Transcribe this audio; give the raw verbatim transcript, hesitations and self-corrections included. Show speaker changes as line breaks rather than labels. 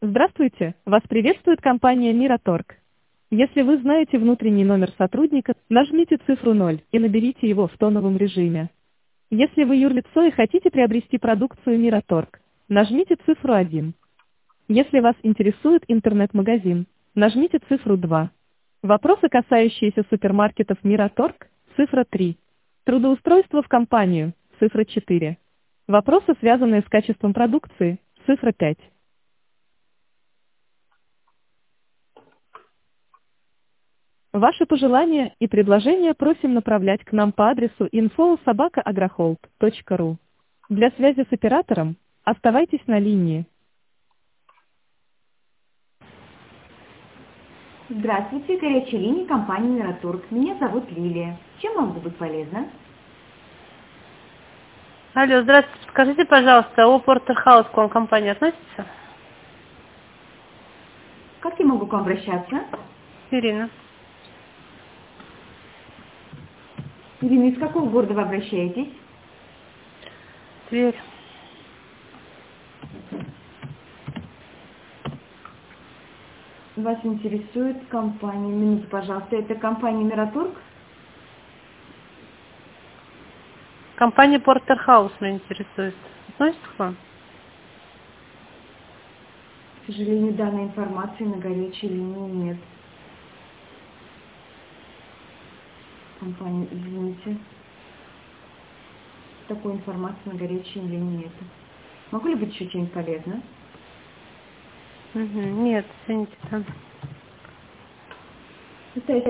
Здравствуйте, вас приветствует компания Мираторг. Если вы знаете внутренний номер сотрудника, нажмите цифру ноль и наберите его в тоновом режиме. Если вы юрлицо и хотите приобрести продукцию Мираторг, нажмите цифру один. Если вас интересует интернет-магазин, нажмите цифру два. Вопросы, касающиеся супермаркетов Мираторг, цифра три. Трудоустройство в компанию, цифра четыре. Вопросы, связанные с качеством продукции, цифра пять. Ваши пожелания и предложения просим направлять к нам по адресу инфо собака агрохолд точка ру. Для связи с оператором оставайтесь на линии.
Здравствуйте, горячая линия компании Мираторг. Меня зовут Лилия. Чем могу быть полезна?
Алло, здравствуйте. Скажите, пожалуйста, о Портерхаус к вам компания относится?
Как я могу к вам обращаться?
Ирина.
Ирина, из какого города вы обращаетесь?
Тверь.
Вас интересует компания, минуту, пожалуйста, это компания Мираторг?
Компания Портерхаус меня интересует. Относится к вам?
К сожалению, данной информации на горячей линии нет. Компания, извините. Такой информации на горячей линии нет. Могу ли быть еще чем-нибудь полезно?
Угу. Нет, извините, там.
Это